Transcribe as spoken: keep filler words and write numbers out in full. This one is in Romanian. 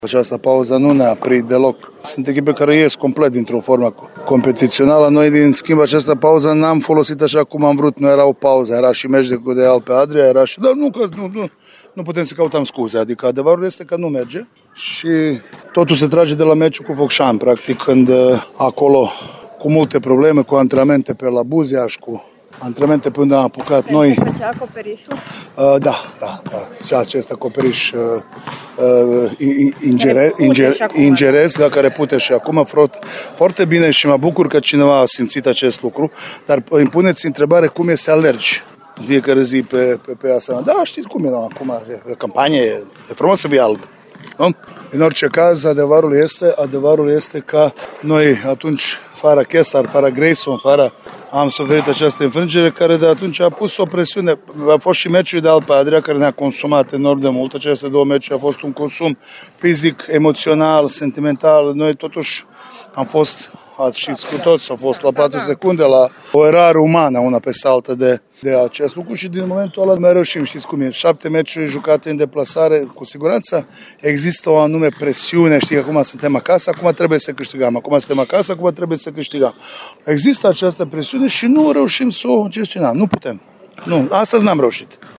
Această pauză nu ne-a oprit deloc. Sunt echipe care ies complet dintr-o formă competițională. Noi, din schimb, această pauză n-am folosit așa cum am vrut. Nu era o pauză, era și meci de, de Alpe Adria, era și... Dar nu, că nu, nu, nu putem să căutăm scuze. Adică adevărul este că nu merge și totul se trage de la meciul cu Focșani, practic, când acolo, cu multe probleme, cu antrenamente pe la Buziaș, cu antrenamente pe unde am apucat Care noi. se făcea acoperișul? Uh, da, da, da. Și acest acoperiș uh, uh, ingere, ingere, ingerez, da, care pute și acum foarte, foarte bine și mă bucur că cineva a simțit acest lucru, dar îmi puneți întrebare cum e să alergi în fiecare zi pe, pe, pe asta. Da, știți cum e, da, acum e campanie, e, e frumos să fie alb. Nu? În orice caz, adevărul este, adevărul este că noi atunci, fără Chesar, fără Grayson, fără am suferit această înfrângere care de atunci a pus o presiune. A fost și meciul de Alpe Adria care ne-a consumat enorm de mult. Aceste două meciuri a fost un consum fizic, emoțional, sentimental. Noi totuși am fost, ați știți cu toți, am fost la patru secunde la o erare umană una peste alta de, de acest lucru și din momentul ăla mai reușim, știți cum e. Șapte meciuri jucate în deplasare, cu siguranță există o anume presiune, știi că acum suntem acasă, acum trebuie să câștigăm, acum suntem acasă, acum trebuie să câștigăm. Există această presiune și nu reușim să o gestionăm, nu putem. Nu, astăzi n-am reușit.